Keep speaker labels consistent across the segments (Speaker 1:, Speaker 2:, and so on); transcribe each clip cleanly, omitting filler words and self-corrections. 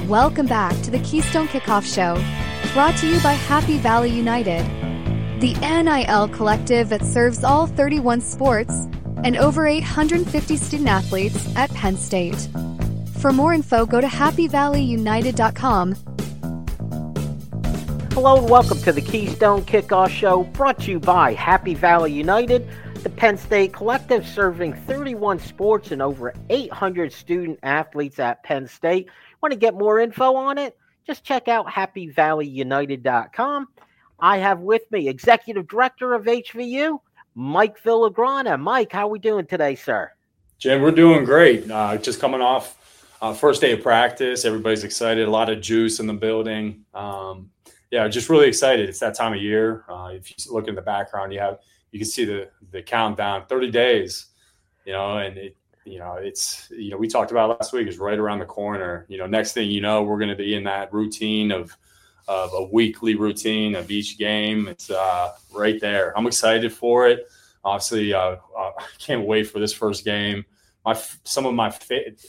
Speaker 1: Welcome back to the Keystone Kickoff Show, brought to you by Happy Valley United, the NIL collective that serves all 31 sports and over 850 student athletes at Penn State. For more info, go to happyvalleyunited.com.
Speaker 2: Hello and welcome to the Keystone Kickoff Show, brought to you by Happy Valley United, the Penn State collective serving 31 sports and over 800 student athletes at Penn State. Want to get more info on it? Just check out happyvalleyunited.com. I have with me Executive Director of HVU, Mike Villagrana. Mike, how are we doing today, sir?
Speaker 3: Jim, we're doing great. Just coming off first day of practice. Everybody's excited. A lot of juice in the building. Just really excited. It's that time of year. If you look in the background, you can see the countdown, 30 days, and we talked about last week is right around the corner. Next thing you know, we're going to be in that routine of a weekly routine of each game. It's right there. I'm excited for it. Obviously, I can't wait for this first game. My favorite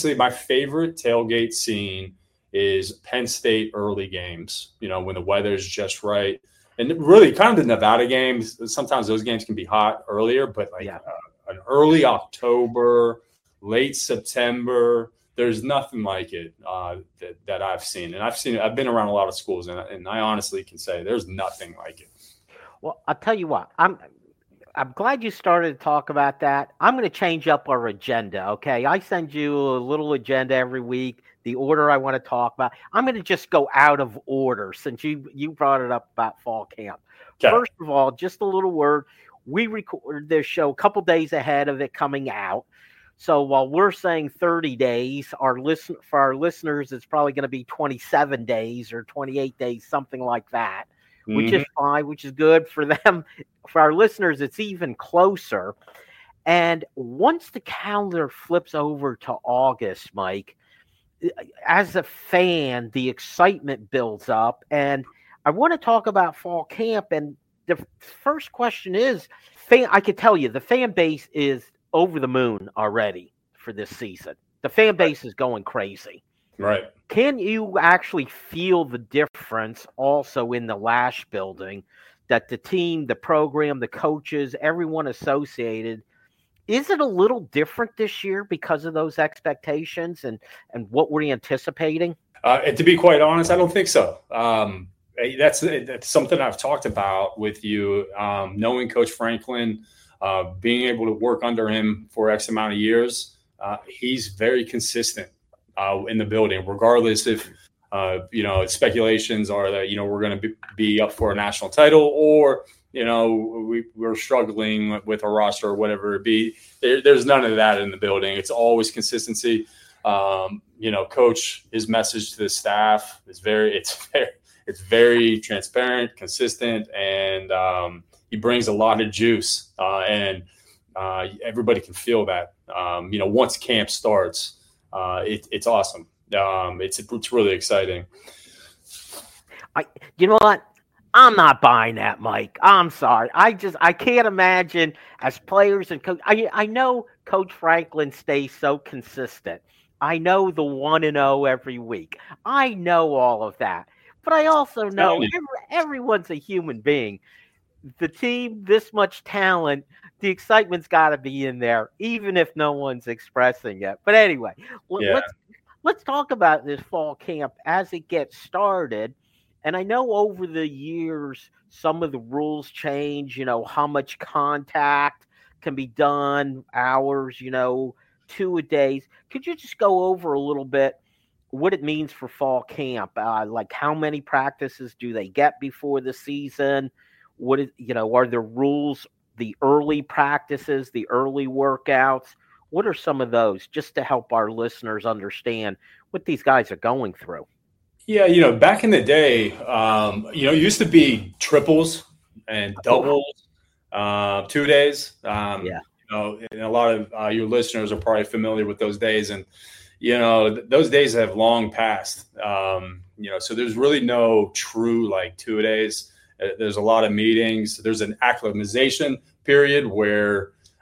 Speaker 3: tailgate scene is Penn State early games, when the weather's just right. And really kind of the Nevada games, sometimes those games can be hot earlier, but an early October, late September, there's nothing like it that I've seen. And I've been around a lot of schools, and I honestly can say there's nothing like it.
Speaker 2: Well, I'll tell you what, I'm glad you started to talk about that. I'm going to change up our agenda, okay? I send you a little agenda every week, the order I want to talk about. I'm going to just go out of order since you brought it up about fall camp. Okay. First of all, just a little word. We recorded this show a couple days ahead of it coming out. So while we're saying 30 days, for our listeners, it's probably going to be 27 days or 28 days, something like that, which is fine, which is good for them. For our listeners, it's even closer. And once the calendar flips over to August, Mike, as a fan, the excitement builds up. And I want to talk about fall camp. And the first question is, I can tell you, the fan base is over the moon already for this season. The fan base is going crazy.
Speaker 3: Right.
Speaker 2: Can you actually feel the difference also in the Lash building that the team, the program, the coaches, everyone associated, is it a little different this year because of those expectations and what we're anticipating?
Speaker 3: And to be quite honest, I don't think so. That's something I've talked about with you, knowing Coach Franklin, being able to work under him for X amount of years. He's very consistent in the building, regardless if, speculations are that, we're going to be up for a national title or, we're struggling with a roster or whatever it be. There's none of that in the building. It's always consistency. Coach, his message to the staff is it's very transparent, consistent, and he brings a lot of juice, and everybody can feel that. Once camp starts, it's awesome. It's really exciting.
Speaker 2: You know what? I'm not buying that, Mike. I'm sorry. I can't imagine as players and coach. I know Coach Franklin stays so consistent. I know the 1-0 every week. I know all of that. But I also know everyone's a human being. The team, this much talent, the excitement's got to be in there, even if no one's expressing it. But anyway, let's talk about this fall camp as it gets started. And I know over the years, some of the rules change, how much contact can be done, hours, 2-a-days. Could you just go over a little bit what it means for fall camp? Like how many practices do they get before the season? Are there rules, the early practices, the early workouts? What are some of those just to help our listeners understand what these guys are going through?
Speaker 3: Yeah, back in the day, it used to be triples and doubles, 2 days. And a lot of your listeners are probably familiar with those days. And, those days have long passed. So there's really no true 2 days. There's a lot of meetings. There's an acclimatization period where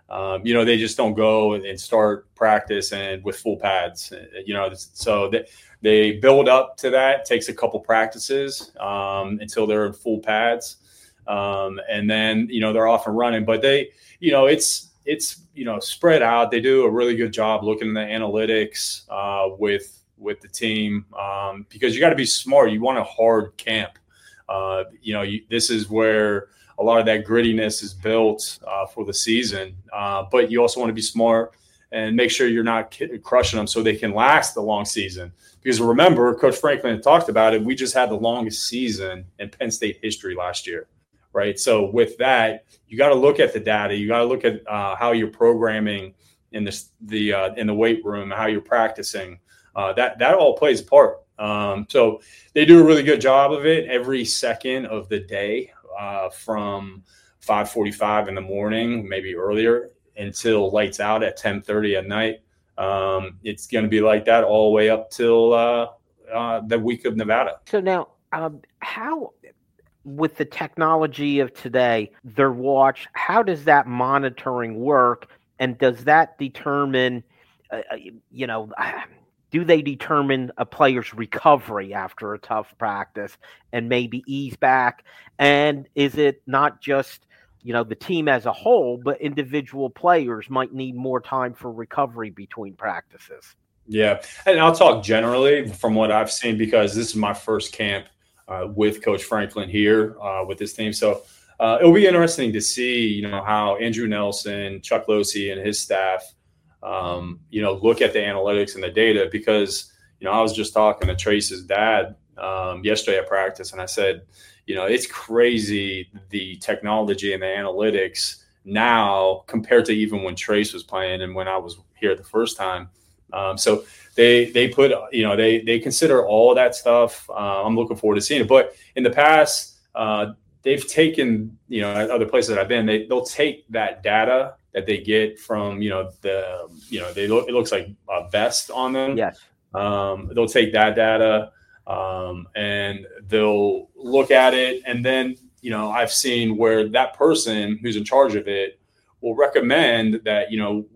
Speaker 3: They just don't go and start practice and with full pads, so they build up to that. It takes a couple practices until they're in full pads. And then, they're off and running, but they, it's spread out. They do a really good job looking at the analytics with the team because you got to be smart. You want a hard camp. This is where a lot of that grittiness is built for the season. But you also want to be smart and make sure you're not crushing them so they can last the long season. Because remember, Coach Franklin talked about it. We just had the longest season in Penn State history last year, right? So with that, you got to look at the data. You got to look at how you're programming in the weight room, how you're practicing. That all plays a part. So they do a really good job of it every second of the day. From 5:45 in the morning, maybe earlier, until lights out at 10:30 at night. It's going to be like that all the way up till the week of Nevada.
Speaker 2: So now, how, with the technology of today, their watch, how does that monitoring work? And does that determine, do they determine a player's recovery after a tough practice and maybe ease back? And is it not just, the team as a whole, but individual players might need more time for recovery between practices?
Speaker 3: Yeah. And I'll talk generally from what I've seen, because this is my first camp with Coach Franklin here with this team. So it'll be interesting to see, how Andrew Nelson, Chuck Losey, and his staff look at the analytics and the data, because, I was just talking to Trace's dad yesterday at practice, and I said, it's crazy, the technology and the analytics now compared to even when Trace was playing and when I was here the first time. So they put, they consider all of that stuff. I'm looking forward to seeing it. But in the past, they've taken, at other places that I've been, they'll take that data that they get from, it looks like a vest on them.
Speaker 2: Yes.
Speaker 3: They'll take that data and they'll look at it. And then, I've seen where that person who's in charge of it will recommend that,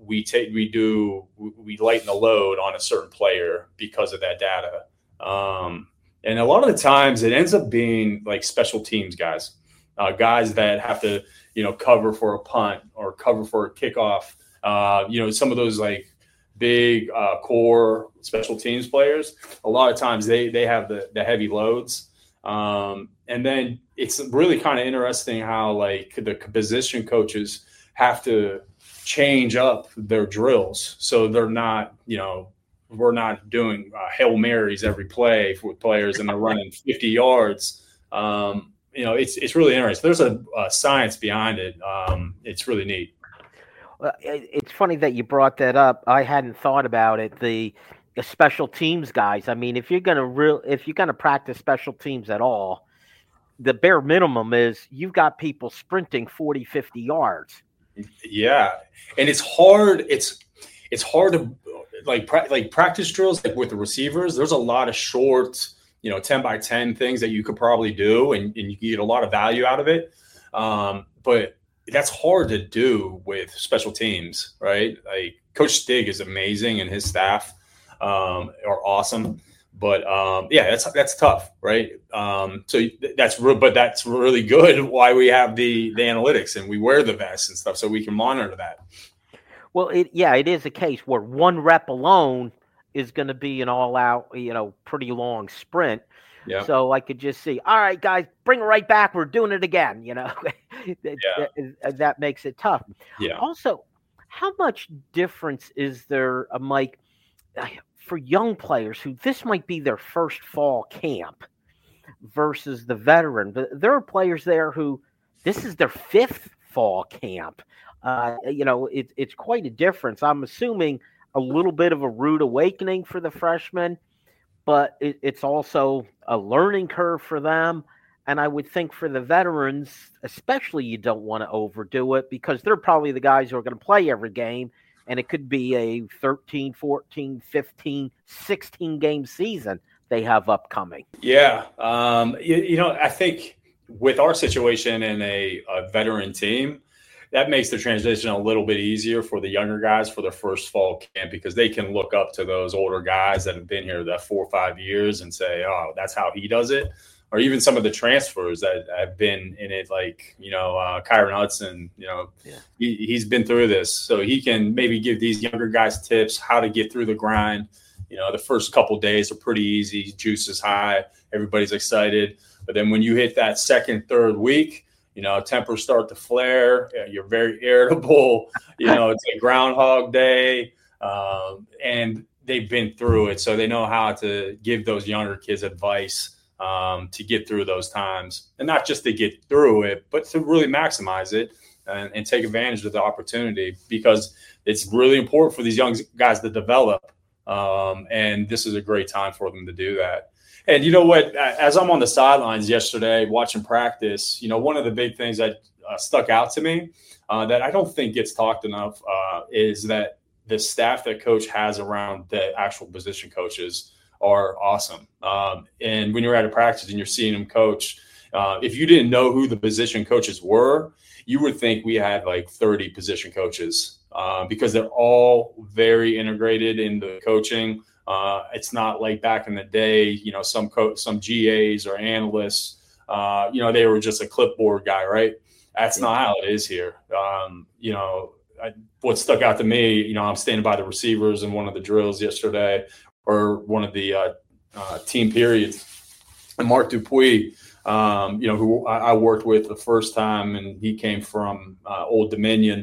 Speaker 3: we lighten the load on a certain player because of that data. And a lot of the times it ends up being like special teams guys that have to, cover for a punt or cover for a kickoff. Some of those like big core special teams players, a lot of times they have the heavy loads. And then it's really kind of interesting how like the position coaches have to change up their drills. So they're not, we're not doing Hail Marys every play for players and they're running 50 yards. It's really interesting. There's a science behind it. It's really neat.
Speaker 2: Well, it's funny that you brought that up. I hadn't thought about it. The special teams guys. I mean, if you're gonna practice special teams at all, the bare minimum is you've got people sprinting 40, 50 yards.
Speaker 3: Yeah, and it's hard. It's hard to like practice drills like with the receivers. There's a lot of short, 10 by 10 things that you could probably do, and you can get a lot of value out of it. But that's hard to do with special teams, right? Like Coach Stig is amazing, and his staff are awesome. But that's tough, right? So that's really good. Why we have the analytics and we wear the vests and stuff so we can monitor that.
Speaker 2: Well, it is a case where one rep alone is going to be an all-out, pretty long sprint. Yeah. So I could just see, all right, guys, bring it right back. We're doing it again. That makes it tough.
Speaker 3: Yeah.
Speaker 2: Also, how much difference is there, Mike, for young players who this might be their first fall camp versus the veteran? But there are players there who this is their fifth fall camp. It's quite a difference. I'm assuming a little bit of a rude awakening for the freshmen, but it's also a learning curve for them. And I would think for the veterans, especially, you don't want to overdo it because they're probably the guys who are going to play every game. And it could be a 13, 14, 15, 16 game season they have upcoming.
Speaker 3: Yeah. I think with our situation in a veteran team, that makes the transition a little bit easier for the younger guys for their first fall camp, because they can look up to those older guys that have been here that 4 or 5 years and say, oh, that's how he does it. Or even some of the transfers that have been in it, like, Kyron Hudson, he's been through this. So he can maybe give these younger guys tips how to get through the grind. The first couple of days are pretty easy. Juice is high. Everybody's excited. But then when you hit that second, third week, tempers start to flare. You're very irritable. It's a Groundhog Day. And they've been through it. So they know how to give those younger kids advice to get through those times, and not just to get through it, but to really maximize it and take advantage of the opportunity, because it's really important for these young guys to develop. And this is a great time for them to do that. And you know what, as I'm on the sidelines yesterday watching practice, one of the big things that stuck out to me that I don't think gets talked enough is that the staff that coach has around the actual position coaches are awesome. And when you're at a practice and you're seeing them coach, if you didn't know who the position coaches were, you would think we had like 30 position coaches because they're all very integrated in the coaching. It's not like back in the day, some GAs or analysts, they were just a clipboard guy, right? That's not how it is here. What stuck out to me, I'm standing by the receivers in one of the drills yesterday, or one of the team periods, and Mark Dupuis, who I worked with the first time, and he came from Old Dominion,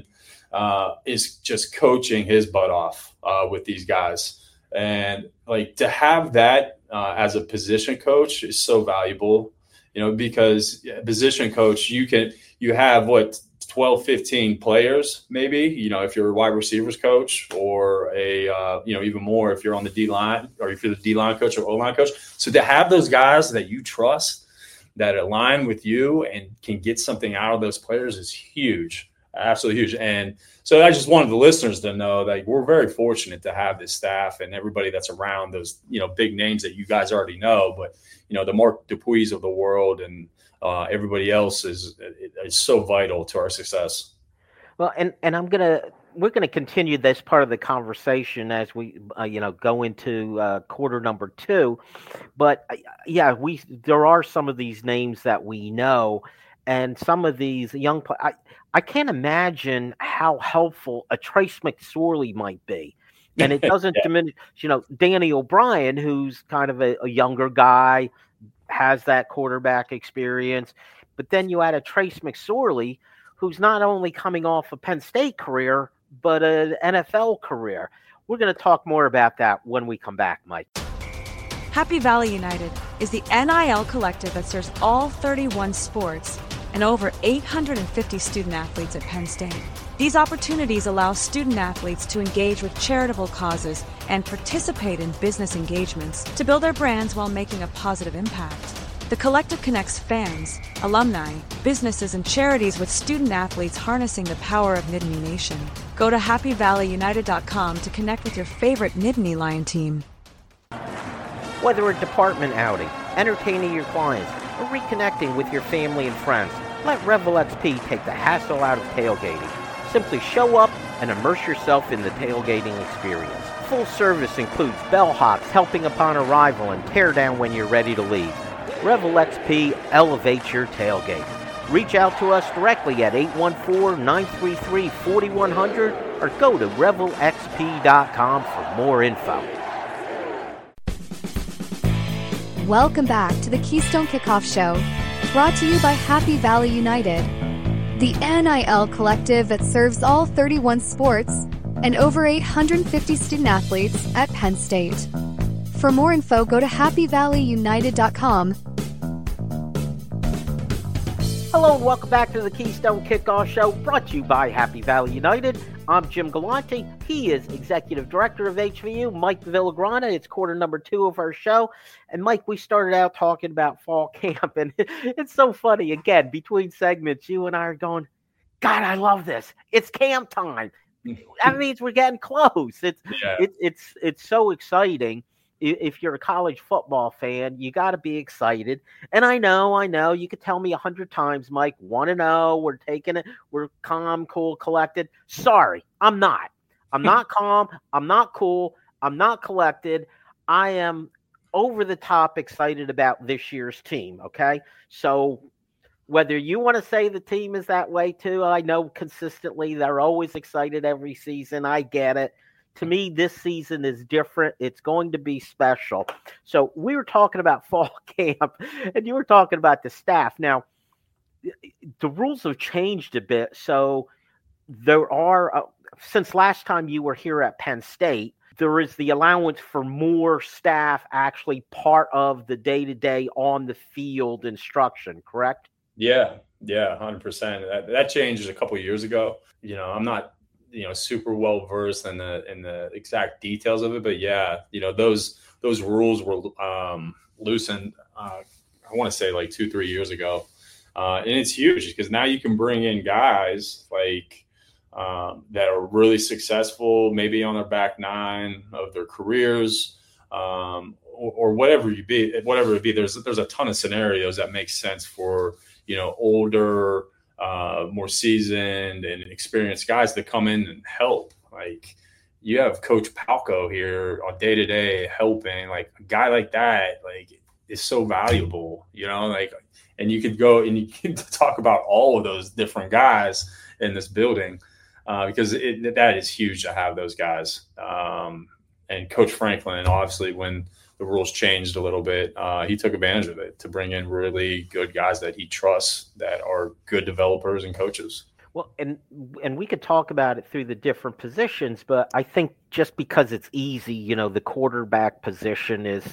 Speaker 3: is just coaching his butt off with these guys. And like, to have that as a position coach is so valuable, because a position coach, you have 12, 15 players, maybe, if you're a wide receivers coach, or even more if you're on the D-line, or if you're the D-line coach or O-line coach. So to have those guys that you trust, that align with you and can get something out of those players is huge, absolutely huge. And so I just wanted the listeners to know that we're very fortunate to have this staff and everybody that's around those, big names that you guys already know, but, the Mark Dupuis of the world and everybody else is so vital to our success.
Speaker 2: Well, and we're gonna continue this part of the conversation as we go into quarter number 2, but there are some of these names that we know, and some of these young I can't imagine how helpful a Trace McSorley might be. And it doesn't diminish, Danny O'Brien, who's kind of a younger guy, has that quarterback experience. But then you add a Trace McSorley, who's not only coming off a Penn State career, but an NFL career. We're going to talk more about that when we come back, Mike.
Speaker 4: Happy Valley United is the NIL collective that serves all 31 sports and over 850 student athletes at Penn State. These opportunities allow student athletes to engage with charitable causes and participate in business engagements to build their brands while making a positive impact. The collective connects fans, alumni, businesses, and charities with student athletes harnessing the power of Nittany Nation. Go to happyvalleyunited.com to connect with your favorite Nittany Lion team.
Speaker 2: Whether a department outing, entertaining your clients, or reconnecting with your family and friends, let Revel XP take the hassle out of tailgating. Simply show up and immerse yourself in the tailgating experience. Full service includes bellhops helping upon arrival and tear down when you're ready to leave. Revel XP elevates your tailgate. Reach out to us directly at 814-933-4100 or go to revelxp.com for more info.
Speaker 1: Welcome back to the Keystone Kickoff Show, brought to you by Happy Valley United, the NIL collective that serves all 31 sports and over 850 student athletes at Penn State. For more info, go to happyvalleyunited.com.
Speaker 2: Hello and welcome back to the Keystone Kickoff Show, brought to you by Happy Valley United. I'm Jim Galante. He is Executive Director of HVU, Mike Villagrana. It's quarter number 2 of our show. And Mike, we started out talking about fall camp, and it's so funny. Again, between segments, you and I are going, God, I love this. It's camp time. That means we're getting close. It's so exciting. if you're a college football fan, you got to be excited. And I know, you could tell me 100 times, Mike, 1-0, we're taking it, we're calm, cool, collected. Sorry, I'm not. I'm not calm. I'm not cool. I'm not collected. I am over the top excited about this year's team. Okay. So whether you want to say the team is that way too, I know consistently they're always excited every season. I get it. To me, this season is different. It's going to be special. So we were talking about fall camp, and you were talking about the staff. Now, the rules have changed a bit. So there are, since last time you were here at Penn State, there is the allowance for more staff actually part of the day-to-day on the field instruction, correct?
Speaker 3: Yeah, 100%. That changed a couple of years ago. I'm not, super well versed in the exact details of it, but yeah, those rules were loosened. I want to say like 2-3 years ago, and it's huge because now you can bring in guys like that are really successful, maybe on their back nine of their careers, or whatever it be. There's a ton of scenarios that make sense for older, more seasoned and experienced guys that come in and help. Like you have Coach Palco here on day to day helping. Like a guy like that, like is so valuable. And you could go and you can talk about all of those different guys in this building. Because that is huge to have those guys. And Coach Franklin, obviously, when the rules changed a little bit, he took advantage of it to bring in really good guys that he trusts that are good developers and coaches.
Speaker 2: Well, and we could talk about it through the different positions, but I think just because it's easy, the quarterback position is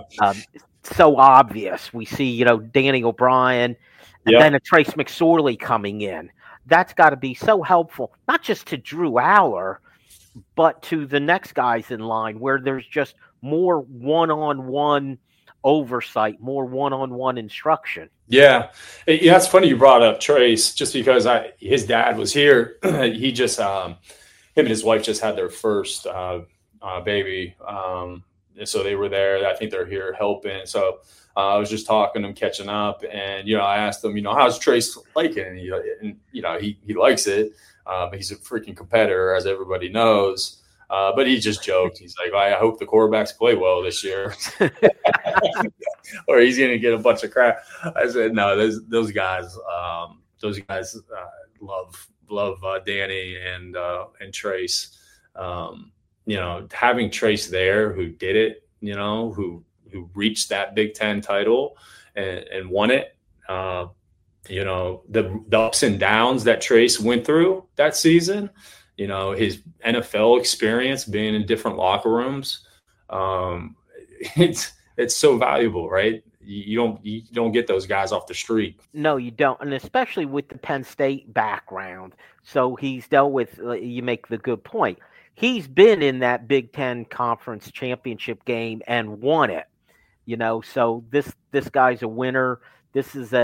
Speaker 2: so obvious. We see, Danny O'Brien and then a Trace McSorley coming in. That's got to be so helpful, not just to Drew Aller, but to the next guys in line where there's just more one-on-one oversight, more one-on-one instruction.
Speaker 3: Yeah. It's funny you brought up Trace just because his dad was here. He just, him and his wife just had their first baby. So they were there. I think they're here helping. So I was just talking to him, catching up, and I asked him, how's Trace like it? And he likes it, but he's a freaking competitor, as everybody knows. But he just joked. He's like, I hope the quarterbacks play well this year, or he's gonna get a bunch of crap. I said, no, those guys love Danny and Trace. Having Trace there, who did it, who reached that Big Ten title and won it. The ups and downs that Trace went through that season, his NFL experience being in different locker rooms. It's so valuable, right? You don't get those guys off the street.
Speaker 2: No, you don't. And especially with the Penn State background. So he's dealt with, you make the good point. He's been in that Big Ten Conference championship game and won it. So this guy's a winner. This is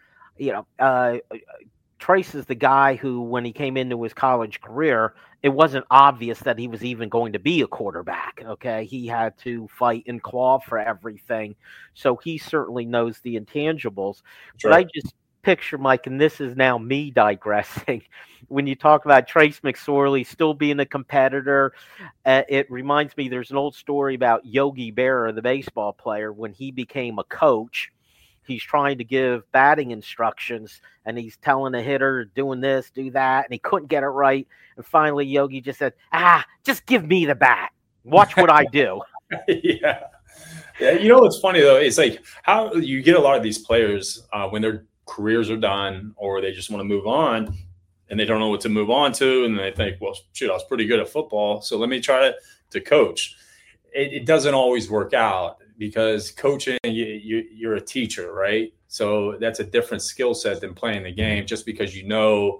Speaker 2: Trace is the guy who, when he came into his college career, it wasn't obvious that he was even going to be a quarterback. Okay. He had to fight and claw for everything. So he certainly knows the intangibles. Sure. But I just picture, Mike, and this is now me digressing, when you talk about Trace McSorley still being a competitor, it reminds me, there's an old story about Yogi Berra, the baseball player. When he became a coach, he's trying to give batting instructions, and he's telling the hitter, doing this, do that, and he couldn't get it right. And finally, Yogi just said, just give me the bat. Watch what I do.
Speaker 3: Yeah. What's funny, though? It's like how you get a lot of these players when their careers are done or they just want to move on, and they don't know what to move on to, and they think, well, shoot, I was pretty good at football, so let me try to coach. It doesn't always work out because coaching, you're a teacher, right? So that's a different skill set than playing the game. Just because you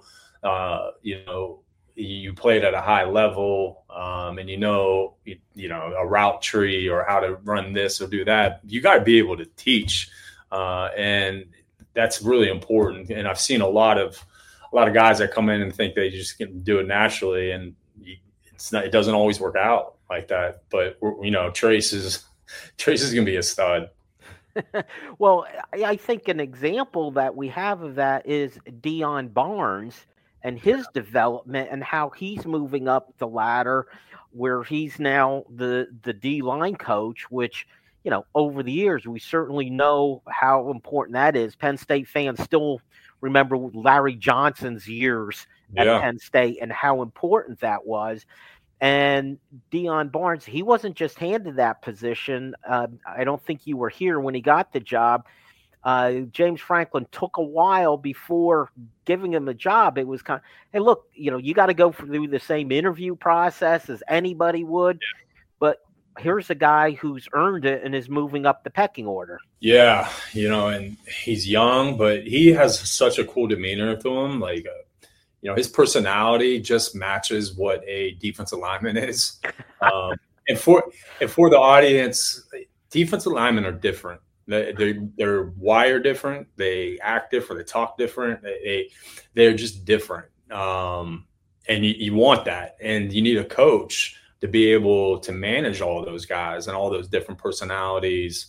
Speaker 3: played at a high level, and a route tree or how to run this or do that, you got to be able to teach, and that's really important. And I've seen a lot of guys that come in and think they just can do it naturally, and it doesn't always work out like that. But Trace is Tracy's going to be a stud.
Speaker 2: Well, I think an example that we have of that is Dion Barnes and his development and how he's moving up the ladder, where he's now the D line coach, which, over the years, we certainly know how important that is. Penn State fans still remember Larry Johnson's years at Penn State and how important that was. And Dion Barnes, he wasn't just handed that position. I don't think you were here when he got the job. James Franklin took a while before giving him a job. It was kind of, hey, look, you got to go through the same interview process as anybody would. But here's a guy who's earned it and is moving up the pecking order.
Speaker 3: Yeah, and he's young, but he has such a cool demeanor to him. Like, his personality just matches what a defensive lineman is. And for the audience, defensive linemen are different. They're wired different. They act different. They talk different. They're just different. And you want that. And you need a coach to be able to manage all of those guys and all those different personalities.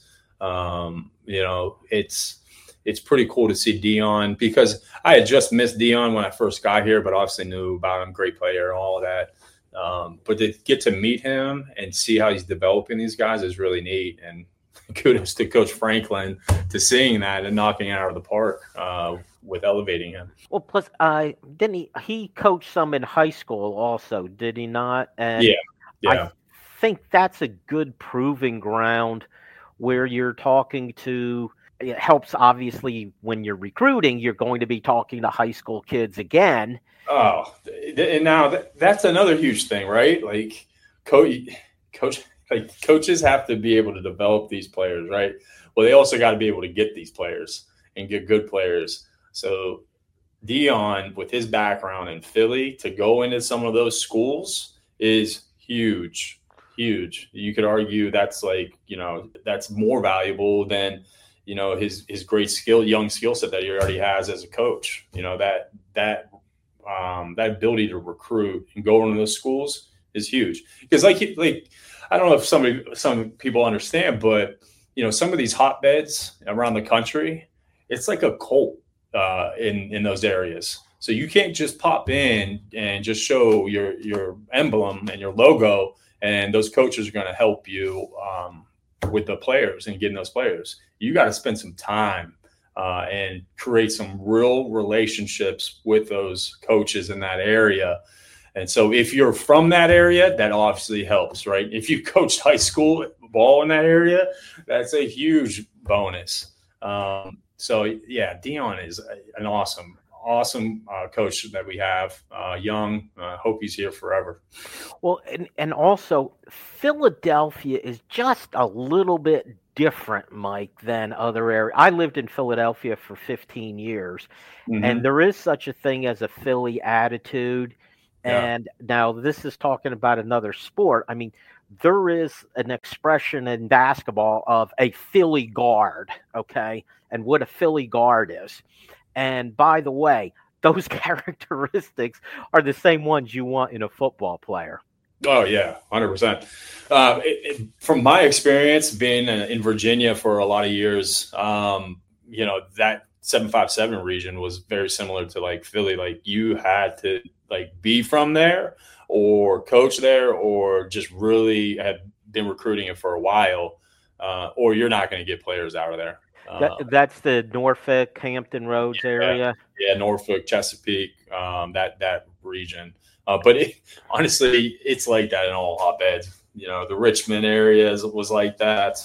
Speaker 3: It's pretty cool to see Dion, because I had just missed Dion when I first got here, but obviously knew about him, great player, all of that. But to get to meet him and see how he's developing these guys is really neat. And kudos to Coach Franklin to seeing that and knocking it out of the park with elevating him.
Speaker 2: Well, plus, didn't he coached some in high school also, did he not? And
Speaker 3: yeah.
Speaker 2: I think that's a good proving ground where you're talking to. It helps, obviously, when you're recruiting, you're going to be talking to high school kids again.
Speaker 3: Oh, and now that's another huge thing, right? Like, coaches have to be able to develop these players, right? Well, they also got to be able to get these players and get good players. So Dion, with his background in Philly, to go into some of those schools is huge. You could argue that's that's more valuable than his great young skill set that he already has as a coach. That ability to recruit and go into those schools is huge. Because like I don't know if some people understand, but some of these hotbeds around the country, it's like a cult in those areas. So you can't just pop in and just show your emblem and your logo, and those coaches are going to help you with the players and getting those players. You got to spend some time and create some real relationships with those coaches in that area. And so if you're from that area, that obviously helps, right? If you coached high school ball in that area, that's a huge bonus. So yeah, Dion is an awesome coach that we have. Young, hope he's here forever.
Speaker 2: Well, and also Philadelphia is just a little bit different, Mike, than other areas. I lived in Philadelphia for 15 years, and there is such a thing as a Philly attitude. Yeah. And now this is talking about another sport. I mean, there is an expression in basketball of a Philly guard, okay, and what a Philly guard is. And by the way, those characteristics are the same ones you want in a football player.
Speaker 3: Oh, yeah, 100%. From my experience being in Virginia for a lot of years, that 757 region was very similar to like Philly. Like you had to be from there or coach there or just really have been recruiting it for a while, or you're not going to get players out of there.
Speaker 2: That's the Norfolk, Hampton Roads area.
Speaker 3: Yeah, Norfolk, Chesapeake, that region. But honestly, it's like that in all hotbeds. The Richmond area was like that.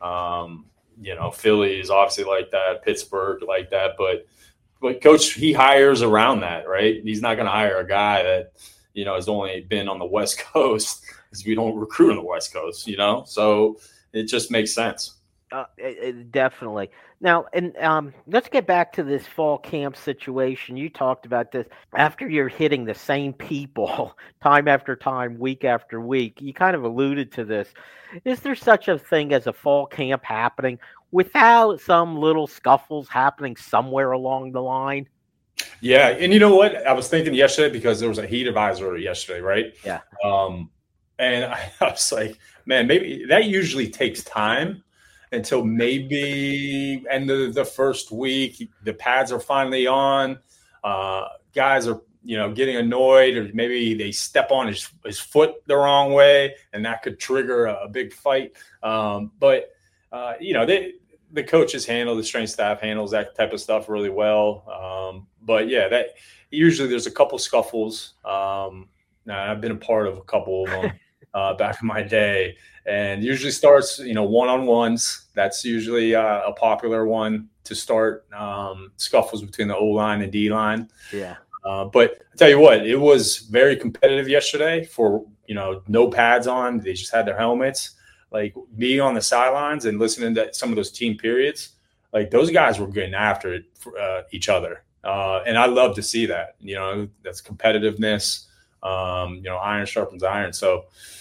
Speaker 3: Philly is obviously like that. Pittsburgh like that. But Coach, he hires around that, right? He's not going to hire a guy that has only been on the West Coast, because we don't recruit on the West Coast. So it just makes sense.
Speaker 2: Definitely. Now, and let's get back to this fall camp situation. You talked about this. After you're hitting the same people time after time, week after week, you kind of alluded to this. Is there such a thing as a fall camp happening without some little scuffles happening somewhere along the line?
Speaker 3: Yeah, and you know what? I was thinking yesterday, because there was a heat advisory yesterday, right?
Speaker 2: Yeah.
Speaker 3: And I was like, man, maybe that usually takes time until maybe end of the first week. The pads are finally on. Guys are, getting annoyed, or maybe they step on his foot the wrong way, and that could trigger a big fight. But the coaches the strength staff handles that type of stuff really well. But yeah, that usually there's a couple scuffles. I've been a part of a couple of them back in my day, and usually starts, one-on-ones. That's usually a popular one to start, scuffles between the O-line and D-line.
Speaker 2: Yeah.
Speaker 3: But I tell you what, it was very competitive yesterday for, no pads on. They just had their helmets. Like, being on the sidelines and listening to some of those team periods, like, those guys were getting after it for each other. And I love to see that, that's competitiveness. Iron sharpens iron. So,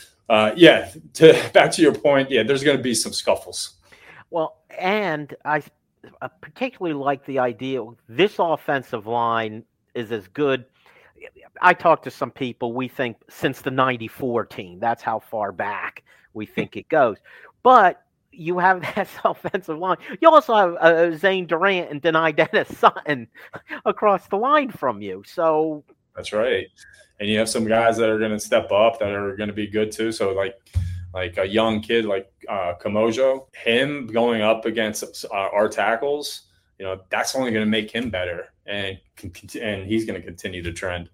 Speaker 3: back to your point, there's going to be some scuffles.
Speaker 2: Well, and I particularly like the idea this offensive line is as good. I talked to some people, we think since the 94 team, that's how far back we think it goes. But you have that offensive line. You also have Zane Durant and Deni Dennis Sutton across the line from you. So
Speaker 3: that's right. And you have some guys that are going to step up that are going to be good too. So like a young kid like Kamojo, him going up against our tackles, that's only going to make him better, and he's going to continue to trend.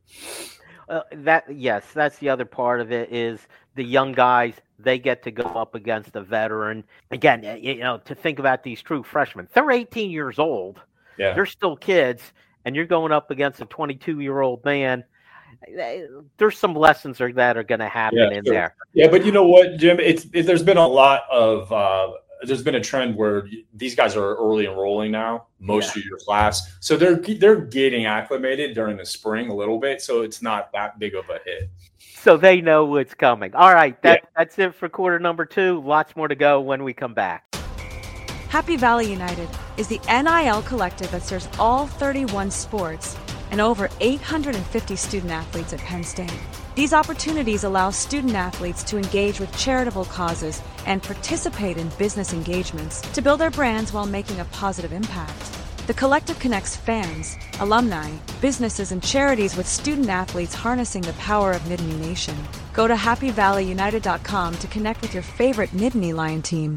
Speaker 2: That's the other part of it is the young guys, they get to go up against a veteran. Again, to think about these true freshmen, they're 18 years old. Yeah. They're still kids, and you're going up against a 22-year-old man. There's some lessons that are going to happen in there.
Speaker 3: Yeah, but you know what, Jim? There's been a lot of there's been a trend where these guys are early enrolling now, most of your class, so they're getting acclimated during the spring a little bit, so it's not that big of a hit.
Speaker 2: So they know what's coming. All right, that's it for quarter number 2. Lots more to go when we come back.
Speaker 4: Happy Valley United is the NIL collective that serves all 31 sports and over 850 student athletes at Penn State. These opportunities allow student athletes to engage with charitable causes and participate in business engagements to build their brands while making a positive impact. The collective connects fans, alumni, businesses, and charities with student athletes harnessing the power of Nittany Nation. Go to happyvalleyunited.com to connect with your favorite Nittany Lion team.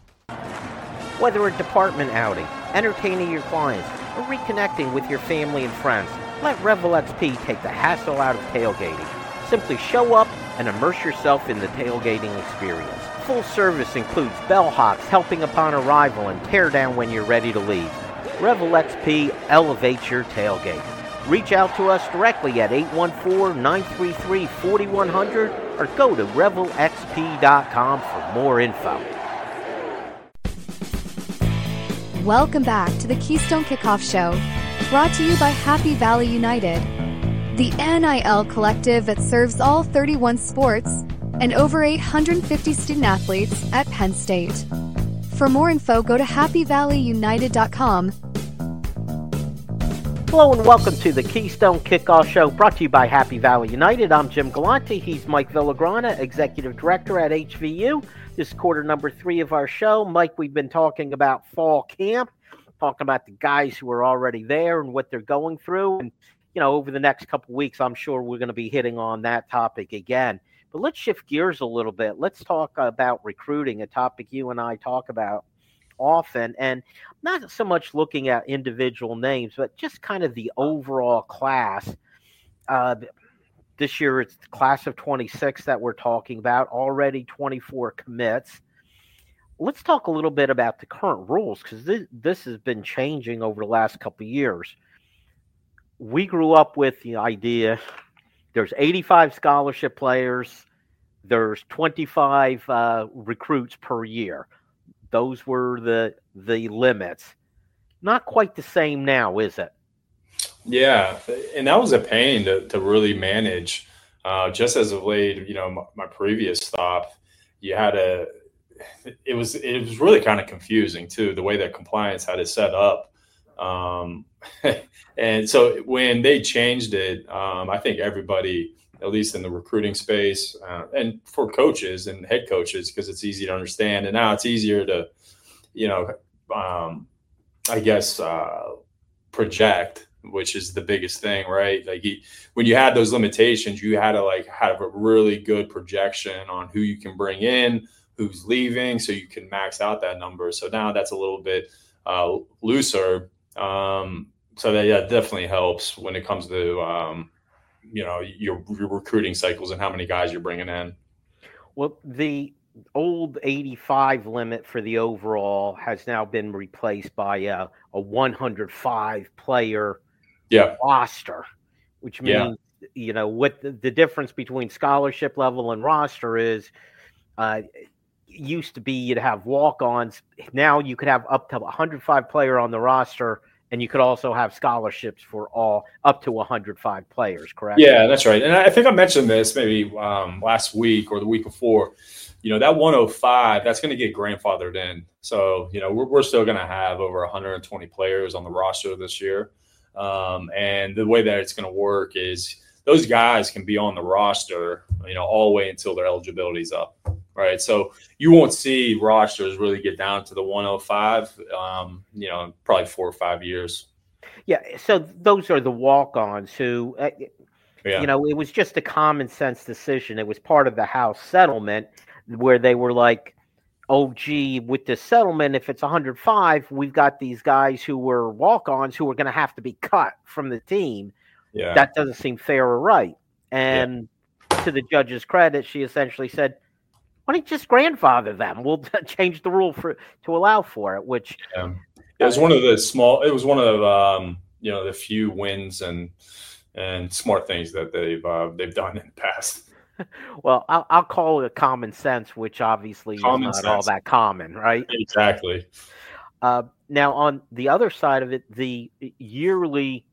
Speaker 2: Whether a department outing, entertaining your clients, or reconnecting with your family and friends, let Revel XP take the hassle out of tailgating. Simply show up and immerse yourself in the tailgating experience. Full service includes bellhops helping upon arrival and tear down when you're ready to leave. Revel XP elevates your tailgate. Reach out to us directly at 814-933-4100 or go to revelxp.com for more info.
Speaker 1: Welcome back to the Keystone Kickoff Show, brought to you by Happy Valley United, the NIL collective that serves all 31 sports and over 850 student athletes at Penn State. For more info, go to happyvalleyunited.com.
Speaker 2: Hello and welcome to the Keystone Kickoff Show, brought to you by Happy Valley United. I'm Jim Galante. He's Mike Villagrana, Executive Director at HVU. This is quarter number 3 of our show. Mike, we've been talking about fall camp, talking about the guys who are already there and what they're going through. And, over the next couple of weeks, I'm sure we're going to be hitting on that topic again. But let's shift gears a little bit. Let's talk about recruiting, a topic you and I talk about often, and not so much looking at individual names, but just kind of the overall class. This year, it's the class of 26 that we're talking about, already 24 commits. Let's talk a little bit about the current rules, because this has been changing over the last couple of years. We grew up with the idea there's 85 scholarship players, there's 25 recruits per year. Those were the limits. Not quite the same now, is it? Yeah,
Speaker 3: and that was a pain to really manage. Just as of late, my previous stop, it was really kind of confusing too, the way that compliance had it set up. And so when they changed it, I think everybody at least in the recruiting space, and for coaches and head coaches, because it's easy to understand. And now it's easier to, I guess, project, which is the biggest thing, right? Like when you had those limitations, you had to have a really good projection on who you can bring in, who's leaving, so you can max out that number. So now that's a little bit looser. So that definitely helps when it comes to, your recruiting cycles and how many guys you're bringing in.
Speaker 2: Well, the old 85 limit for the overall has now been replaced by a 105 player roster, which means, what the difference between scholarship level and roster is, used to be you'd have walk-ons. Now you could have up to 105 player on the roster, and you could also have scholarships for all up to 105 players, correct?
Speaker 3: Yeah, that's right. And I think I mentioned this maybe last week or the week before. That 105, that's going to get grandfathered in. So, we're still going to have over 120 players on the roster this year. And the way that it's going to work is those guys can be on the roster, all the way until their eligibility is up. Right. So you won't see rosters really get down to the 105, probably 4 or 5 years.
Speaker 2: Yeah. So those are the walk-ons who, it was just a common sense decision. It was part of the House settlement where they were like, oh, gee, with this settlement, if it's 105, we've got these guys who were walk-ons who are going to have to be cut from the team. Yeah. That doesn't seem fair or right. And to the judge's credit, she essentially said, why don't you just grandfather them? We'll change the rule to allow for it, which
Speaker 3: it was one of the the few wins and smart things that they've done in the past.
Speaker 2: Well, I'll call it a common sense, which obviously is not all that common, right?
Speaker 3: Exactly.
Speaker 2: Now, on the other side of it, the yearly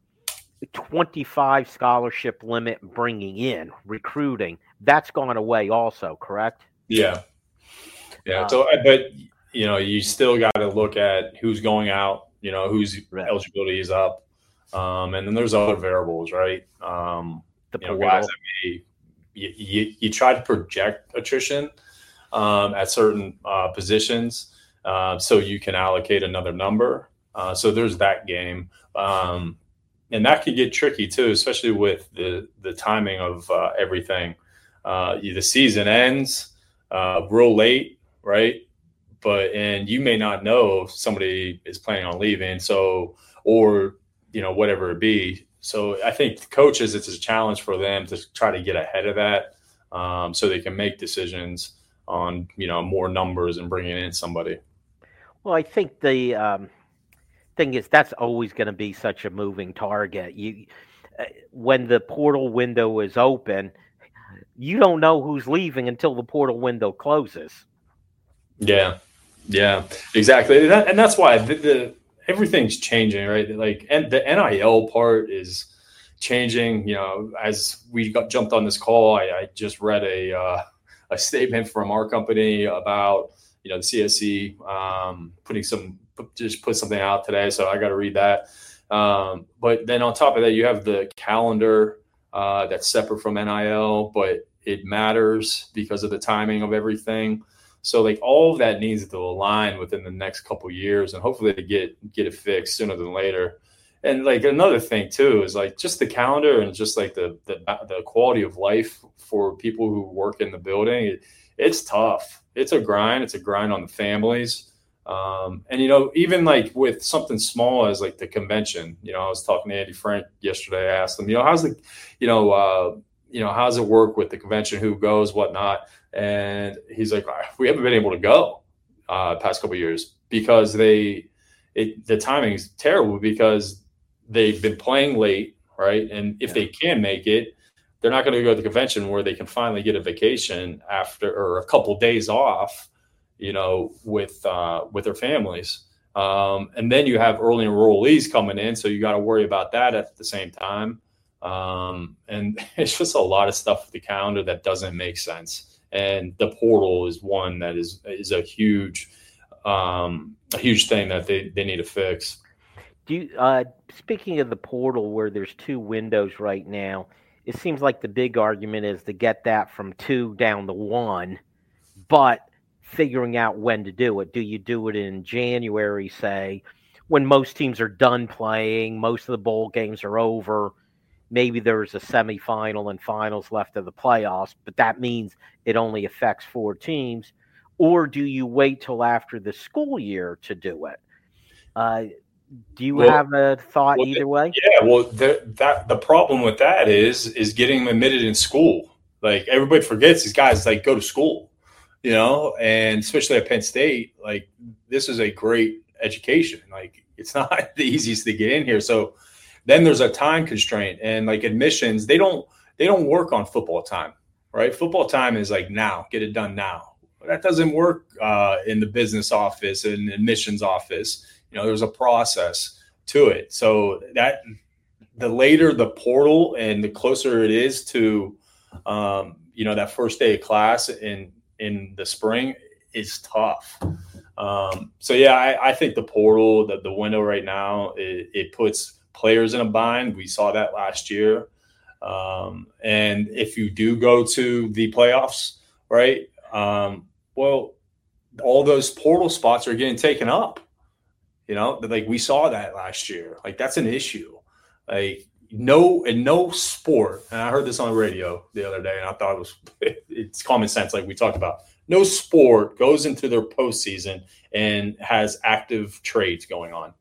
Speaker 2: 25 scholarship limit bringing in, recruiting, that's gone away also, correct?
Speaker 3: Yeah. So, but you still got to look at who's going out, whose eligibility is up, and then there's other variables, right? Guys that you try to project attrition at certain positions, so you can allocate another number. So there's that game, and that could get tricky too, especially with the timing of everything. The season ends real late, right? And you may not know if somebody is planning on leaving, so, or, whatever it be. So I think coaches, it's a challenge for them to try to get ahead of that, so they can make decisions on, more numbers and bringing in somebody.
Speaker 2: Well, I think the thing is that's always going to be such a moving target. When the portal window is open, you don't know who's leaving until the portal window closes. Yeah,
Speaker 3: exactly. And that's why everything's changing, right? And the NIL part is changing. As we jumped on this call, I just read a statement from our company about, the CSC put something out today. So I got to read that. But then on top of that, you have the calendar that's separate from NIL, but it matters because of the timing of everything. So all of that needs to align within the next couple of years, and hopefully to get it fixed sooner than later. And another thing too is just the calendar and just the quality of life for people who work in the building. It's tough. It's a grind. It's a grind on the families. And even with something small as the convention, I was talking to Andy Frank yesterday. I asked him, how's how's it work with the convention? Who goes, whatnot? And he's like, we haven't been able to go past couple of years because the timing is terrible because they've been playing late, right? And if they can make it, they're not going to go to the convention where they can finally get a vacation after or a couple of days off, with their families. And then you have early enrollees coming in, so you got to worry about that at the same time. And it's just a lot of stuff with the calendar that doesn't make sense. And the portal is one that is a huge thing that they need to fix.
Speaker 2: Speaking of the portal, where there's 2 windows right now, it seems like the big argument is to get that from 2 down to 1, but figuring out when to do it. Do you do it in January, say, when most teams are done playing, most of the bowl games are over, maybe there's a semifinal and finals left of the playoffs, but that means it only affects 4 teams? Or do you wait till after the school year to do it? Do you have a thought either way?
Speaker 3: Yeah, well, the problem with that is getting them admitted in school. Like, everybody forgets these guys like go to school, and especially at Penn State, like, this is a great education. Like, it's not the easiest to get in here. So then there's a time constraint, and like admissions, they don't work on football time, right? Football time is like now, get it done now. That doesn't work in the business office and admissions office. There's a process to it. So that the later the portal and the closer it is to, that first day of class in the spring is tough. I think the portal, the window right now, it puts players in a bind. We saw that last year. And if you do go to the playoffs, right, all those portal spots are getting taken up. Like, we saw that last year. Like, that's an issue. Like, no sport, and I heard this on the radio the other day, and I thought it's common sense, like we talked about. No sport goes into their postseason and has active trades going on.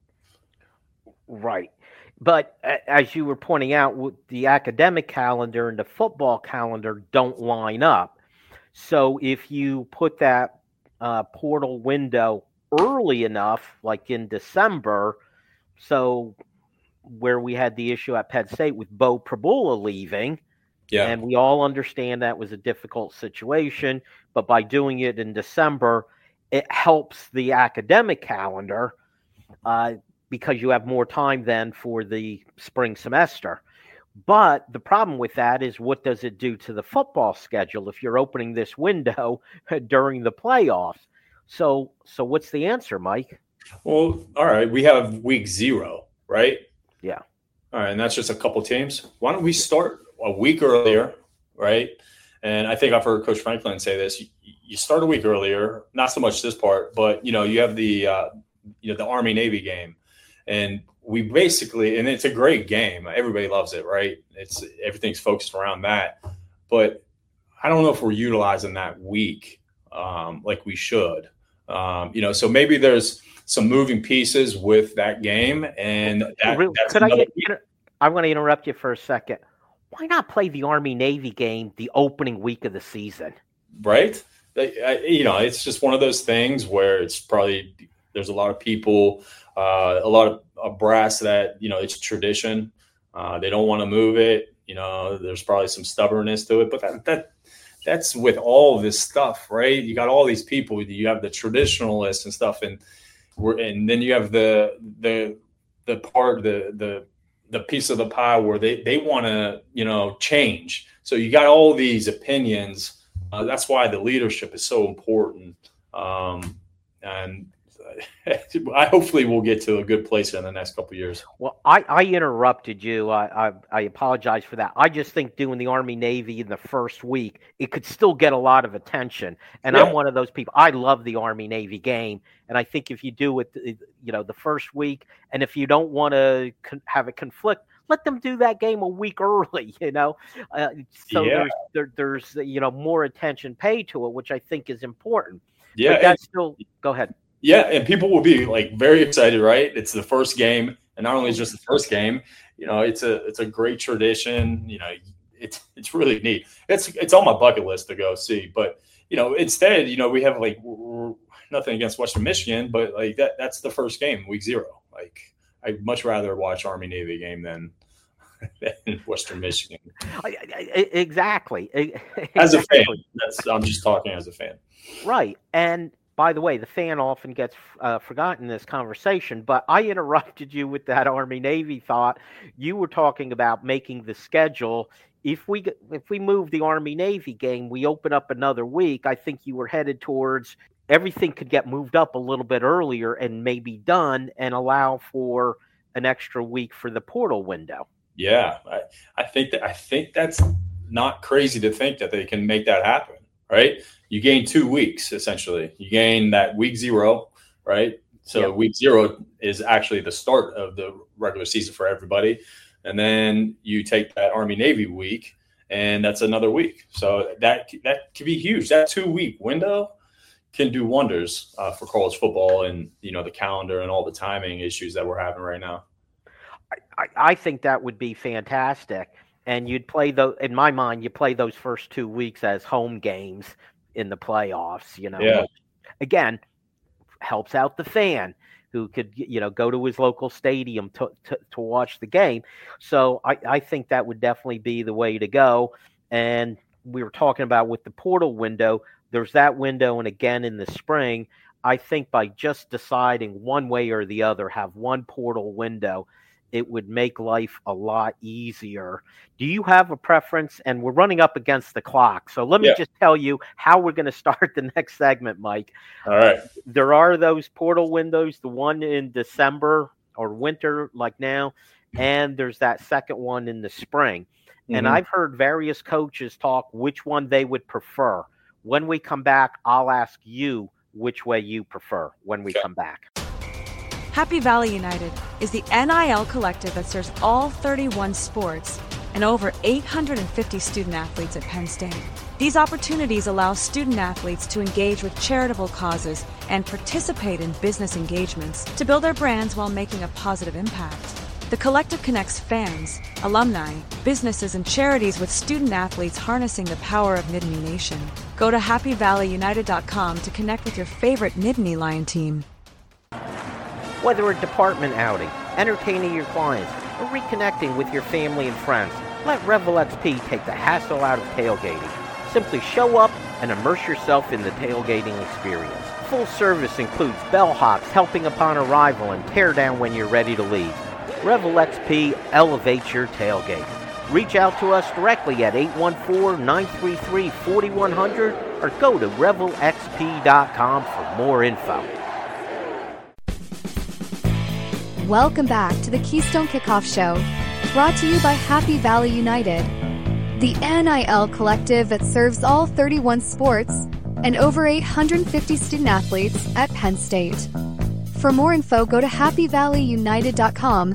Speaker 2: Right. But as you were pointing out, the academic calendar and the football calendar don't line up. So if you put that portal window early enough, like in December, so where we had the issue at Penn State with Bo Prabula leaving, and we all understand that was a difficult situation, but by doing it in December, it helps the academic calendar because you have more time then for the spring semester. But the problem with that is, what does it do to the football schedule if you're opening this window during the playoffs? So what's the answer, Mike?
Speaker 3: Well, all right, we have week 0, right?
Speaker 2: Yeah.
Speaker 3: All right, and that's just a couple teams. Why don't we start a week earlier, right? And I think I've heard Coach Franklin say this. You start a week earlier, not so much this part, but, you have the Army-Navy game. And we basically – and it's a great game. Everybody loves it, right? Everything's focused around that. But I don't know if we're utilizing that week like we should. So maybe there's some moving pieces with that game, and that's
Speaker 2: I'm going to interrupt you for a second. Why not play the Army-Navy game the opening week of the season?
Speaker 3: Right? It's just one of those things where it's probably there's a lot of people, a lot of brass that it's tradition. They don't want to move it. There's probably some stubbornness to it, but that's with all of this stuff, right? You got all these people. You have the traditionalists and stuff, and then you have the part, the piece of the pie where they want to change. So you got all these opinions. That's why the leadership is so important. And I hopefully we'll get to a good place in the next couple of years.
Speaker 2: Well, I interrupted you. I apologize for that. I just think doing the Army-Navy in the first week, it could still get a lot of attention. And I'm one of those people. I love the Army-Navy game. And I think if you do it, the first week, and if you don't want to have a conflict, let them do that game a week early, there's more attention paid to it, which I think is important.
Speaker 3: Yeah.
Speaker 2: But that's still, go ahead.
Speaker 3: Yeah, and people will be like very excited, right? It's the first game, and not only is just the first game, it's a great tradition. It's really neat. It's on my bucket list to go see, but instead, we have like nothing against Western Michigan, but like that's the first game, week 0. Like, I'd much rather watch Army-Navy game than Western Michigan.
Speaker 2: Exactly.
Speaker 3: As a fan, I'm just talking as a fan.
Speaker 2: Right, and. By the way, the fan often gets forgotten in this conversation, but I interrupted you with that Army-Navy thought. You were talking about making the schedule. If we move the Army-Navy game, we open up another week. I think you were headed towards everything could get moved up a little bit earlier and maybe done and allow for an extra week for the portal window.
Speaker 3: Yeah, I think that's not crazy to think that they can make that happen, right? You gain 2 weeks, essentially. You gain that week 0, right? So
Speaker 2: Yep.
Speaker 3: week 0 is actually the start of the regular season for everybody. And then you take that Army-Navy week, and that's another week. So that could be huge. That 2-week window can do wonders for college football and, the calendar and all the timing issues that we're having right now.
Speaker 2: I think that would be fantastic. And you'd play in my mind, you play those first 2 weeks as home games in the playoffs,
Speaker 3: Yeah.
Speaker 2: which, again, helps out the fan who could, go to his local stadium to watch the game. So I think that would definitely be the way to go. And we were talking about with the portal window, there's that window. And again, in the spring, I think by just deciding one way or the other, have one portal window, it would make life a lot easier. Do you have a preference? And we're running up against the clock. So let me just tell you how we're going to start the next segment, Mike.
Speaker 3: All right.
Speaker 2: There are those portal windows, the one in December or winter like now, and there's that second one in the spring. Mm-hmm. And I've heard various coaches talk which one they would prefer. When we come back, I'll ask you which way you prefer when we come back.
Speaker 4: Happy Valley United is the NIL collective that serves all 31 sports and over 850 student athletes at Penn State. These opportunities allow student athletes to engage with charitable causes and participate in business engagements to build their brands while making a positive impact. The collective connects fans, alumni, businesses, and charities with student athletes harnessing the power of Nittany Nation. Go to happyvalleyunited.com to connect with your favorite Nittany Lion team.
Speaker 2: Whether a department outing, entertaining your clients, or reconnecting with your family and friends, let Revel XP take the hassle out of tailgating. Simply show up and immerse yourself in the tailgating experience. Full service includes bellhops helping upon arrival and tear down when you're ready to leave. Revel XP elevates your tailgate. Reach out to us directly at 814-933-4100 or go to revelxp.com for more info.
Speaker 1: Welcome back to the Keystone Kickoff Show, brought to you by Happy Valley United, the NIL collective that serves all 31 sports and over 850 student athletes at Penn State. For more info, go to happyvalleyunited.com.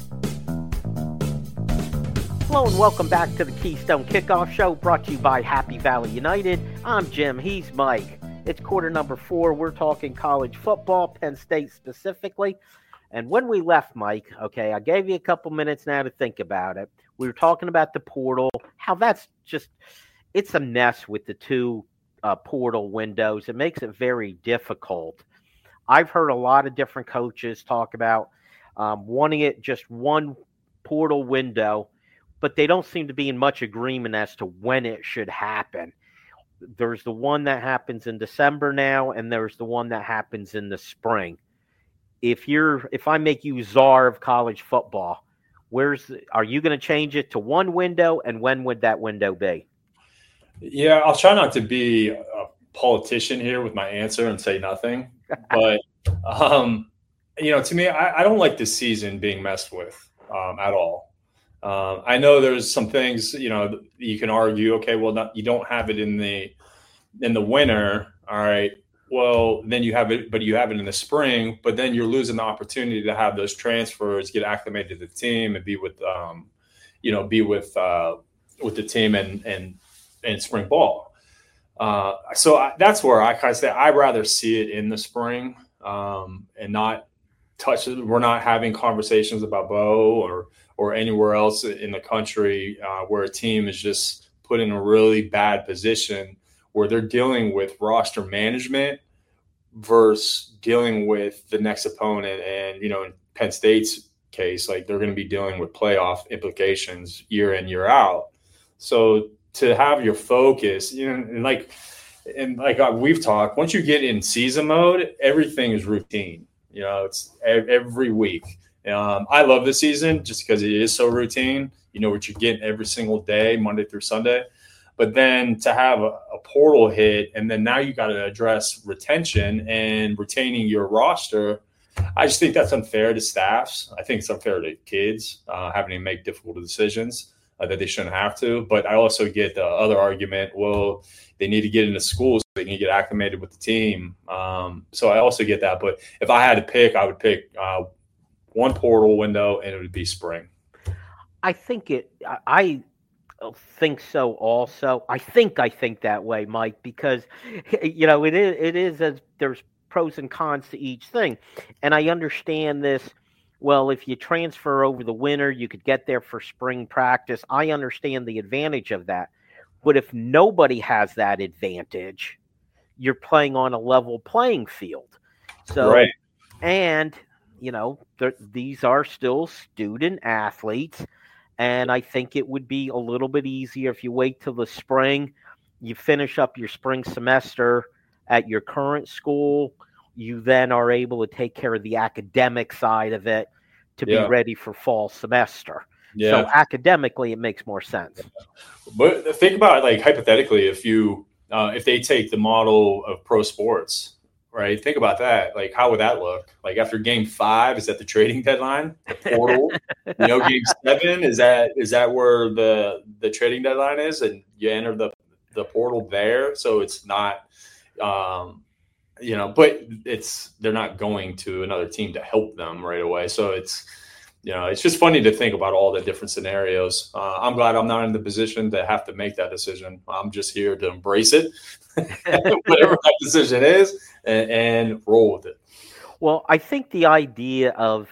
Speaker 2: Hello and welcome back to the Keystone Kickoff Show, brought to you by Happy Valley United. I'm Jim, he's Mike. It's quarter number 4. We're talking college football, Penn State specifically. And when we left, Mike, I gave you a couple minutes now to think about it. We were talking about the portal, how that's it's a mess with the two portal windows. It makes it very difficult. I've heard a lot of different coaches talk about wanting it just one portal window, but they don't seem to be in much agreement as to when it should happen. There's the one that happens in December now, and there's the one that happens in the spring. If I make you czar of college football, are you going to change it to one window, and when would that window be?
Speaker 3: Yeah, I'll try not to be a politician here with my answer and say nothing. But, to me, I don't like this season being messed with at all. I know there's some things, you can argue, okay, well, you don't have it in the winter. All right. Well, then you have it, but you have it in the spring, but then you're losing the opportunity to have those transfers, get acclimated to the team and be with the team and spring ball. That's where I kind of say I'd rather see it in the spring and not touch it. We're not having conversations about Bo or anywhere else in the country where a team is just put in a really bad position where they're dealing with roster management versus dealing with the next opponent. And, in Penn State's case, like they're going to be dealing with playoff implications year in, year out. So to have your focus, like we've talked, once you get in season mode, everything is routine. It's every week. I love the season just because it is so routine. You know what you're getting every single day, Monday through Sunday. But then to have a portal hit, and then now you got to address retention and retaining your roster, I just think that's unfair to staffs. I think it's unfair to kids having to make difficult decisions that they shouldn't have to. But I also get the other argument, well, they need to get into school so they can get acclimated with the team. So I also get that. But if I had to pick, I would pick one portal window, and it would be spring.
Speaker 2: I think so also. I think that way, Mike, because it is as there's pros and cons to each thing. And I understand this. Well, if you transfer over the winter, you could get there for spring practice. I understand the advantage of that. But if nobody has that advantage, you're playing on a level playing field. So,
Speaker 3: right.
Speaker 2: And, these are still student athletes. And I think it would be a little bit easier if you wait till the spring, you finish up your spring semester at your current school. You then are able to take care of the academic side of it to be ready for fall semester. Yeah. So academically, it makes more sense.
Speaker 3: But think about it, like hypothetically, if they take the model of pro sports, right? Think about that. Like, how would that look? Like after game 5, is that the trading deadline? The portal, game 7, is that where the trading deadline is, and you enter the portal there? So it's not, but they're not going to another team to help them right away. So it's just funny to think about all the different scenarios. I'm glad I'm not in the position to have to make that decision. I'm just here to embrace it, whatever that decision is, and roll with it.
Speaker 2: Well, I think the idea of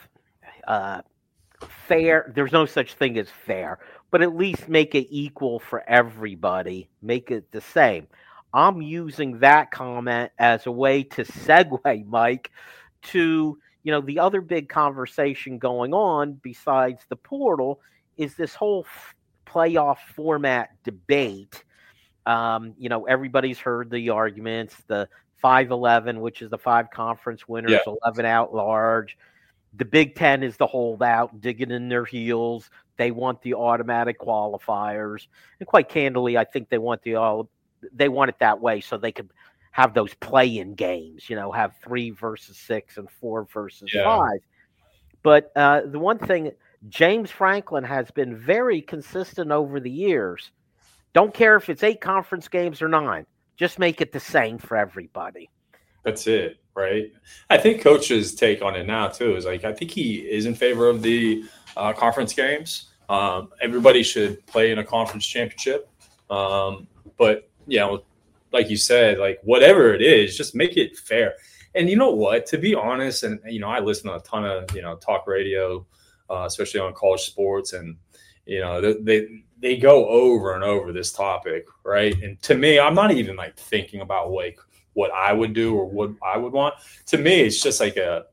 Speaker 2: fair, there's no such thing as fair, but at least make it equal for everybody, make it the same. I'm using that comment as a way to segue, Mike, to the other big conversation going on besides the portal is this whole playoff format debate. Everybody's heard the arguments, the 5-11, which is the 5 conference winners, 11 out large. The Big Ten is the holdout, digging in their heels. They want the automatic qualifiers. And quite candidly, I think they want it that way so they could have those play-in games, have 3 versus 6 and 4 versus 5. But the one thing, James Franklin has been very consistent over the years. Don't care if it's 8 conference games or 9. Just make it the same for everybody.
Speaker 3: That's it, right? I think coach's take on it now, too, is like I think he is in favor of the conference games. Everybody should play in a conference championship. But, like you said, like whatever it is, just make it fair. And you know what? To be honest, and I listen to a ton of talk radio, especially on college sports, and they go over and over this topic, right? And to me, I'm not even like thinking about like what I would do or what I would want. To me, it's just like a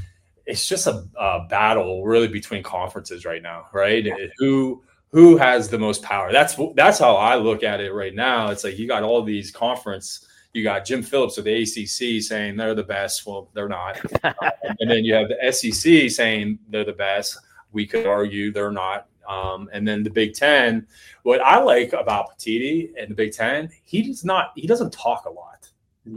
Speaker 3: battle really between conferences right now, right? And who has the most power? That's how I look at it right now. It's like you got all these conference. You got Jim Phillips of the ACC saying they're the best. Well, they're not. And then you have the SEC saying they're the best. We could argue they're not. And then the Big Ten. What I like about Petiti and the Big Ten, he doesn't talk a lot.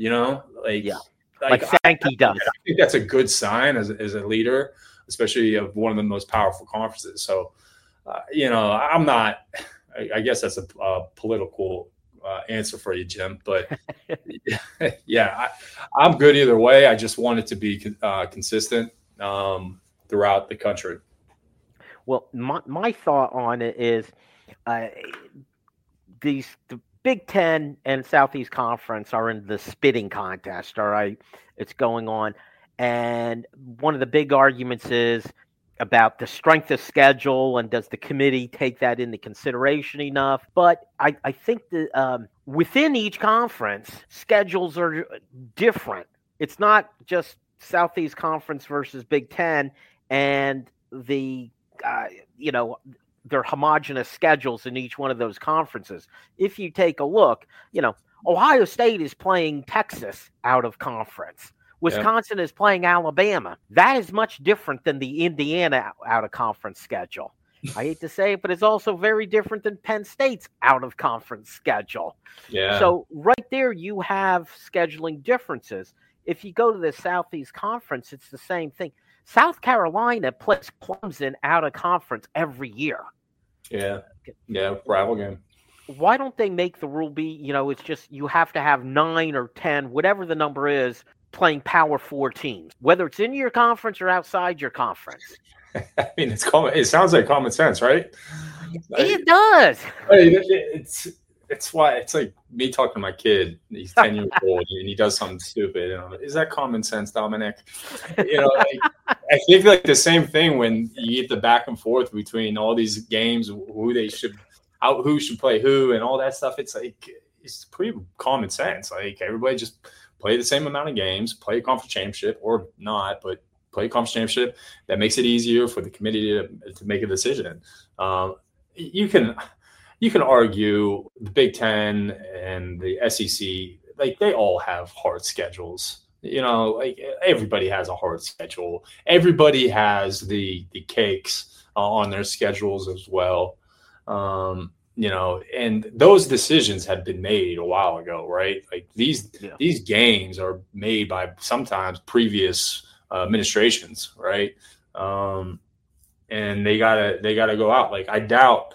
Speaker 2: Like Sankey does.
Speaker 3: I think that's a good sign as a leader, especially of one of the most powerful conferences. So. I'm not. I guess that's a political answer for you, Jim. But I'm good either way. I just want it to be consistent throughout the country.
Speaker 2: Well, my thought on it is the Big Ten and Southeast Conference are in the spitting contest. All right, it's going on, and one of the big arguments is about the strength of schedule and does the committee take that into consideration enough. But I think that within each conference, schedules are different. It's not just Southeast Conference versus Big Ten and the, they're homogenous schedules in each one of those conferences. If you take a look, Ohio State is playing Texas out of conference. Wisconsin is playing Alabama. That is much different than the Indiana out-of-conference schedule. I hate to say it, but it's also very different than Penn State's out-of-conference schedule. Yeah. So right there you have scheduling differences. if you go to the Southeast Conference, it's the same thing. South Carolina plays Clemson out of conference every year.
Speaker 3: Yeah, rival game.
Speaker 2: Why don't they make the rule be, it's just you have to have 9 or 10, whatever the number is, playing Power 4 teams, whether it's in your conference or outside your conference.
Speaker 3: I mean, it sounds like common sense, right?
Speaker 2: It does.
Speaker 3: It's why it's like me talking to my kid. He's 10 years old and he does something stupid. And I'm like, is that common sense, Dominic? I think like the same thing when you get the back and forth between all these games, who should play who, and all that stuff. It's like it's pretty common sense. Like everybody just play the same amount of games, play a conference championship or not, but play a conference championship. That makes it easier for the committee to make a decision. You can argue the Big Ten and the SEC, like they all have hard schedules. Like everybody has a hard schedule. Everybody has the cakes on their schedules as well. And those decisions had been made a while ago, right? Like these games are made by sometimes previous administrations, right? And they gotta go out. Like I doubt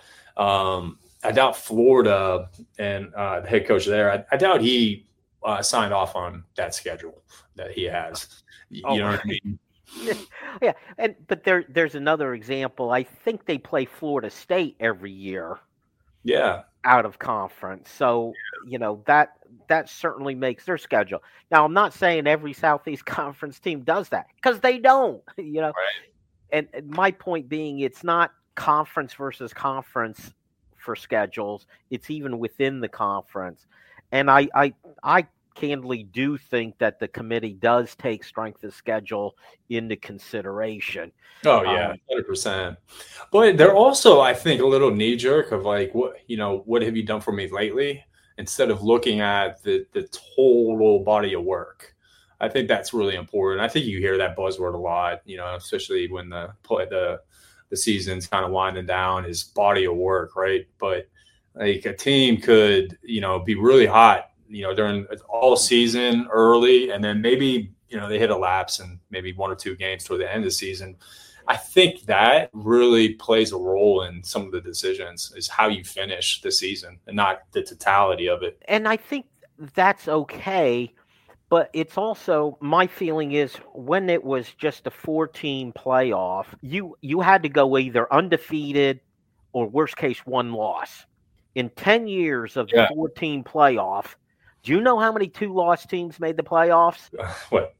Speaker 3: Florida and the head coach there. I doubt he signed off on that schedule that he has. You know what I mean?
Speaker 2: Yeah, but there's another example. I think they play Florida State every year.
Speaker 3: Yeah,
Speaker 2: out of conference. So that certainly makes their schedule. Now, I'm not saying every Southeast Conference team does that because they don't. Right. And my point being, it's not conference versus conference for schedules. It's even within the conference. And I candidly do think that the committee does take strength of schedule into consideration.
Speaker 3: Oh yeah, 100%. But they're also, I think, a little knee jerk of like, what have you done for me lately? Instead of looking at the total body of work. I think that's really important. I think you hear that buzzword a lot, especially when the season's kind of winding down, is body of work, right? But like a team could, be really hot, during all season early, and then maybe, they hit a lapse and maybe 1 or 2 games toward the end of the season. I think that really plays a role in some of the decisions, is how you finish the season and not the totality of it.
Speaker 2: And I think that's okay. But it's also, my feeling is when it was just a 4-team playoff, you had to go either undefeated or worst case 1 loss. In 10 years of the 4-team playoff, do you know how many 2-loss teams made the playoffs?
Speaker 3: What?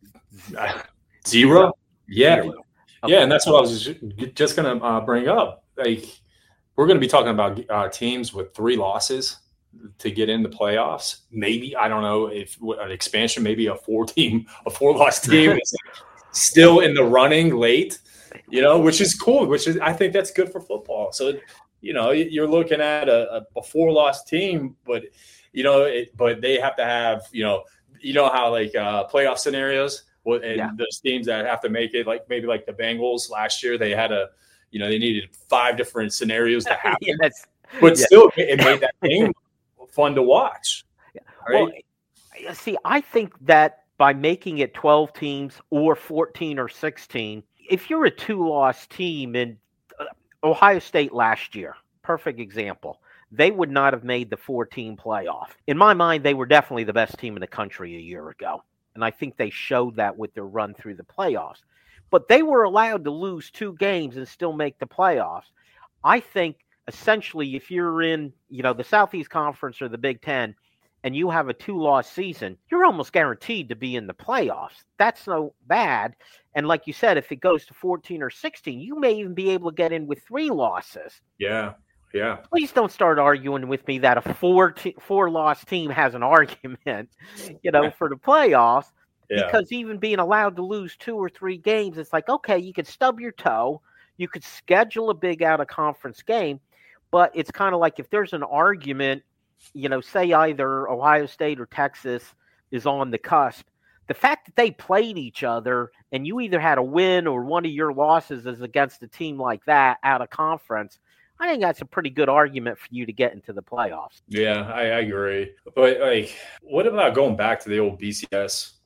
Speaker 3: 0? Yeah.
Speaker 2: Okay.
Speaker 3: Yeah, and that's what I was just going to bring up. Like, we're going to be talking about teams with 3 losses to get in the playoffs. Maybe, I don't know, if an expansion, maybe a 4-loss team is still in the running late, which is cool, I think that's good for football. So, you're looking at a 4-loss team, but, but they have to have, how like playoff scenarios, those teams that have to make it, like maybe like the Bengals last year, they had they needed 5 different scenarios to happen.
Speaker 2: Yes.
Speaker 3: But still, it made that game fun to watch. Right?
Speaker 2: Well, see, I think that by making it 12 teams or 14 or 16, if you're a 2-loss team in Ohio State last year, perfect example, they would not have made the 4-team playoff. In my mind, they were definitely the best team in the country a year ago. And I think they showed that with their run through the playoffs. But they were allowed to lose 2 games and still make the playoffs. I think essentially if you're in, the Southeast Conference or the Big Ten and you have a 2-loss season, you're almost guaranteed to be in the playoffs. That's so bad. And like you said, if it goes to 14 or 16, you may even be able to get in with 3 losses.
Speaker 3: Yeah. Yeah.
Speaker 2: Please don't start arguing with me that a 4-loss team has an argument, for the playoffs. Yeah. Because even being allowed to lose 2 or 3 games, it's like, okay, you could stub your toe. You could schedule a big out-of-conference game. But it's kind of like if there's an argument, say either Ohio State or Texas is on the cusp, the fact that they played each other and you either had a win or one of your losses is against a team like that out of conference, I think that's a pretty good argument for you to get into the playoffs.
Speaker 3: Yeah, I agree. But what about going back to the old BCS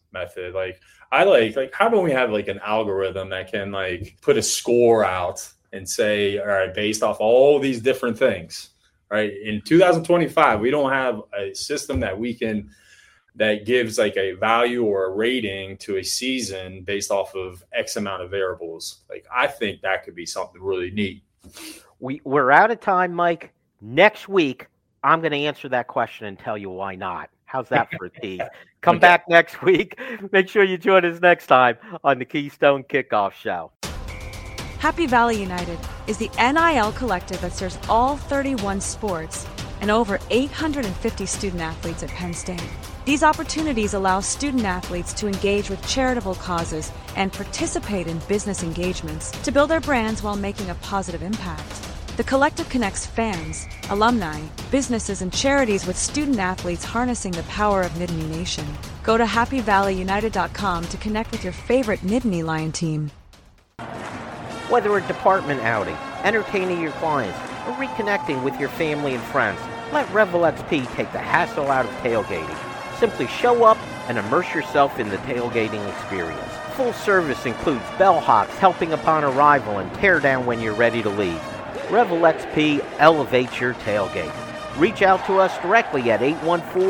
Speaker 3: method. Like how don't we have like an algorithm that can like put a score out and say, all right, based off all these different things, right? In 2025, we don't have a system that gives like a value or a rating to a season based off of X amount of variables. Like, I think that could be something really neat.
Speaker 2: We're out of time, Mike. Next week, I'm going to answer that question and tell you why not. How's that for a tease? Come back next week. Make sure you join us next time on the Keystone Kickoff Show.
Speaker 4: Happy Valley United is the NIL collective that serves all 31 sports and over 850 student athletes at Penn State. These opportunities allow student athletes to engage with charitable causes and participate in business engagements to build their brands while making a positive impact. The collective connects fans, alumni, businesses, and charities with student athletes harnessing the power of Nittany Nation. Go to happyvalleyunited.com to connect with your favorite Nittany Lion team.
Speaker 2: Whether a department outing, entertaining your clients, or reconnecting with your family and friends, let Revel XP take the hassle out of tailgating. Simply show up and immerse yourself in the tailgating experience. Full service includes bellhops helping upon arrival and tear down when you're ready to leave. Revel XP elevates your tailgate. Reach out to us directly at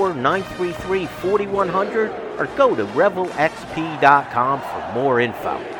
Speaker 2: 814-933-4100 or go to revelxp.com for more info.